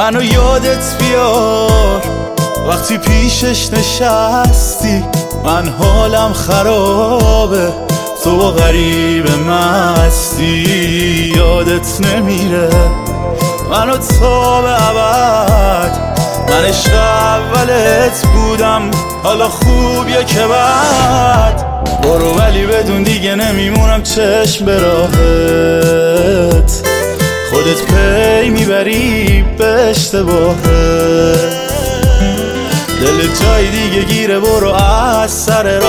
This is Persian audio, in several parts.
منو یادت بیار وقتی پیشش نشستی. من حالم خرابه تو غریب مستی. یادت نمیره منو تا به ابد، من عشق اولت بودم حالا خوبیه که بعد. برو ولی بدون دیگه نمیمونم چشم به راهت، خودت پی میبری به اشتباهت. دل جای دیگه گیره برو از سر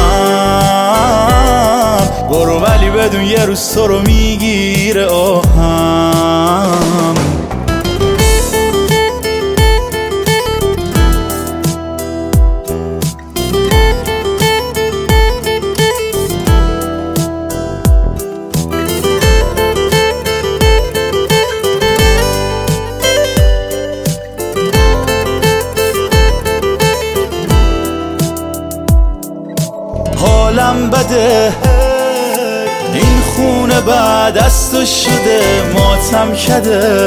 راهم. برو ولی بدون یه روز تو رو میگیره آهم. حالم بده این خونه بعد از تو شده ماتم کده.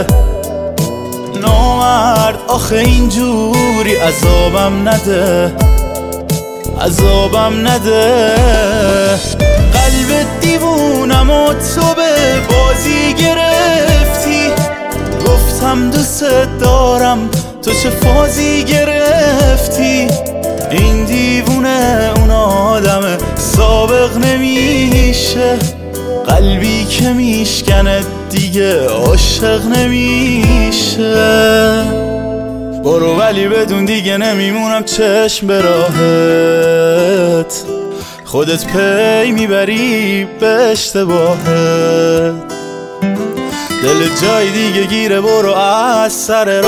نامرد آخه اینجوری عذابم نده، عذابم نده. قلب دیوونم و تو به بازی گرفتی. گفتم دوست دارم تو چه فازی گرفتی. این دیوونه اون آدم سابق نمیشه، قلبی که میشکنه دیگه عاشق نمیشه. برو ولی بدون دیگه نمیمونم چشم به راهت، خودت پی میبری به اشتباهت. دل جای دیگه گیره برو از سر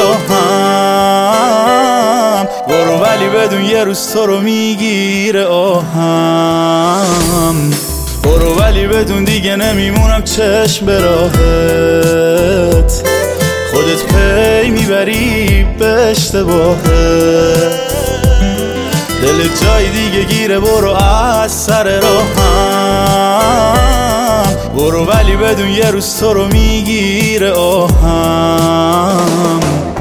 راهم. برو ولی بدون یه روز تو رو میگیره آهم. برو ولی بدون دیگه نمیمونم چشم به راهت، خودت پی میبری به اشتباهت. دل جای دیگه گیره برو از سر راهم. برو ولی بدون یه روز تو رو میگیره آهم.